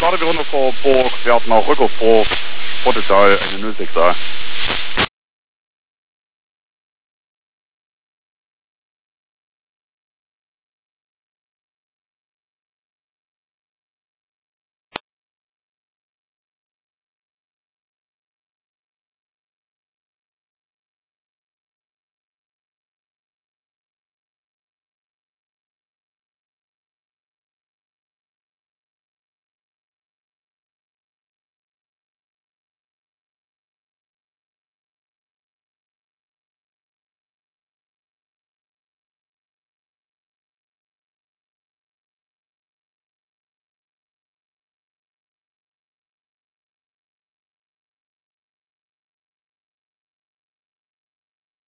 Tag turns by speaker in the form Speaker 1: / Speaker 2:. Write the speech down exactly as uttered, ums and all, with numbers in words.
Speaker 1: starten wir runter vor Burg, wir hatten auch Rückaufbruch, Portugal, eine null sechs A.